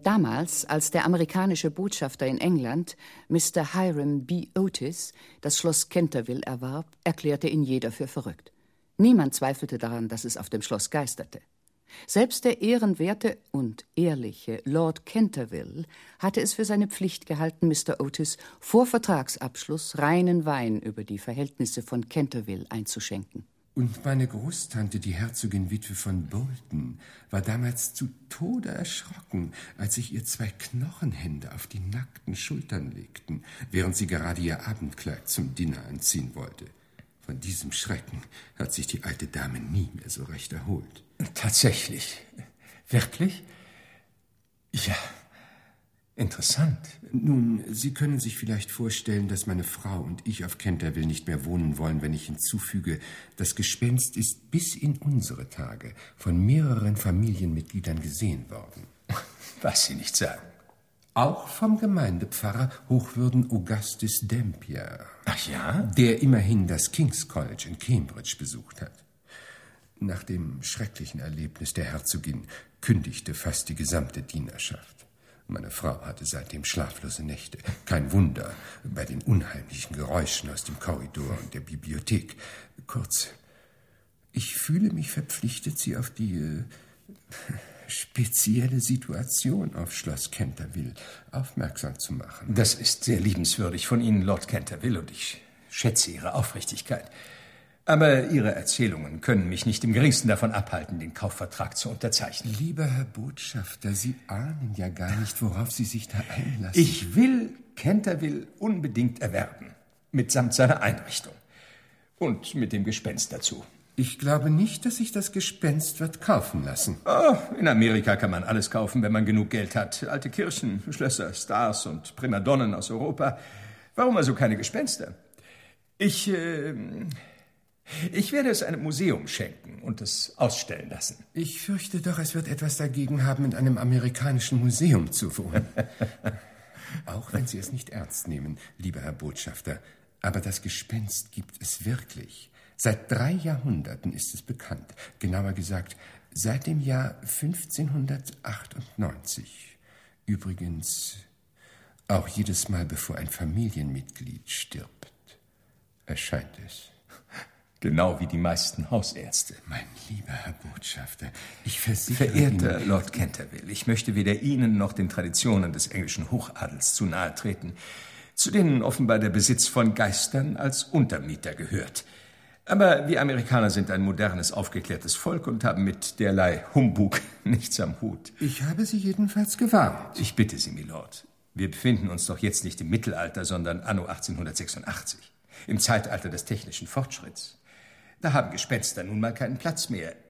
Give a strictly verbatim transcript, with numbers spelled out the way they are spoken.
Damals, als der amerikanische Botschafter in England, Mister Hiram B. Otis, das Schloss Canterville erwarb, erklärte ihn jeder für verrückt. Niemand zweifelte daran, dass es auf dem Schloss geisterte. Selbst der ehrenwerte und ehrliche Lord Canterville hatte es für seine Pflicht gehalten, Mister Otis vor Vertragsabschluss reinen Wein über die Verhältnisse von Canterville einzuschenken. Und meine Großtante, die Herzogin Witwe von Bolton, war damals zu Tode erschrocken, als sich ihr zwei Knochenhände auf die nackten Schultern legten, während sie gerade ihr Abendkleid zum Dinner anziehen wollte. Von diesem Schrecken hat sich die alte Dame nie mehr so recht erholt. Tatsächlich? Wirklich? Ja, interessant. Nun, Sie können sich vielleicht vorstellen, dass meine Frau und ich auf Canterville nicht mehr wohnen wollen, wenn ich hinzufüge, das Gespenst ist bis in unsere Tage von mehreren Familienmitgliedern gesehen worden. Was Sie nicht sagen. Auch vom Gemeindepfarrer Hochwürden Augustus Dampier. Ach ja? Der immerhin das King's College in Cambridge besucht hat. Nach dem schrecklichen Erlebnis der Herzogin kündigte fast die gesamte Dienerschaft. Meine Frau hatte seitdem schlaflose Nächte. Kein Wunder bei den unheimlichen Geräuschen aus dem Korridor und der Bibliothek. Kurz, ich fühle mich verpflichtet, Sie auf die äh, spezielle Situation auf Schloss Canterville aufmerksam zu machen. Das ist sehr liebenswürdig von Ihnen, Lord Canterville, und ich schätze Ihre Aufrichtigkeit. Aber Ihre Erzählungen können mich nicht im Geringsten davon abhalten, den Kaufvertrag zu unterzeichnen. Lieber Herr Botschafter, Sie ahnen ja gar nicht, worauf Sie sich da einlassen. Ich will Canterville unbedingt erwerben, mitsamt seiner Einrichtung. Und mit dem Gespenst dazu. Ich glaube nicht, dass sich das Gespenst wird kaufen lassen. Oh, in Amerika kann man alles kaufen, wenn man genug Geld hat. Alte Kirchen, Schlösser, Stars und Primadonnen aus Europa. Warum also keine Gespenster? Ich, äh, ich werde es einem Museum schenken und es ausstellen lassen. Ich fürchte doch, es wird etwas dagegen haben, in einem amerikanischen Museum zu wohnen. Auch wenn Sie es nicht ernst nehmen, lieber Herr Botschafter. Aber das Gespenst gibt es wirklich. Seit drei Jahrhunderten ist es bekannt. Genauer gesagt, seit dem Jahr fünfzehnhundertachtundneunzig. Übrigens auch jedes Mal, bevor ein Familienmitglied stirbt, erscheint es. Genau wie die meisten Hausärzte. Mein lieber Herr Botschafter, ich versichere Verehrter Ihnen... Lord Canterville, ich möchte weder Ihnen noch den Traditionen des englischen Hochadels zu nahe treten, zu denen offenbar der Besitz von Geistern als Untermieter gehört. Aber wir Amerikaner sind ein modernes, aufgeklärtes Volk und haben mit derlei Humbug nichts am Hut. Ich habe Sie jedenfalls gewarnt. Ich bitte Sie, Milord. Wir befinden uns doch jetzt nicht im Mittelalter, sondern anno achtzehnhundertsechsundachtzig, im Zeitalter des technischen Fortschritts. Da haben Gespenster nun mal keinen Platz mehr.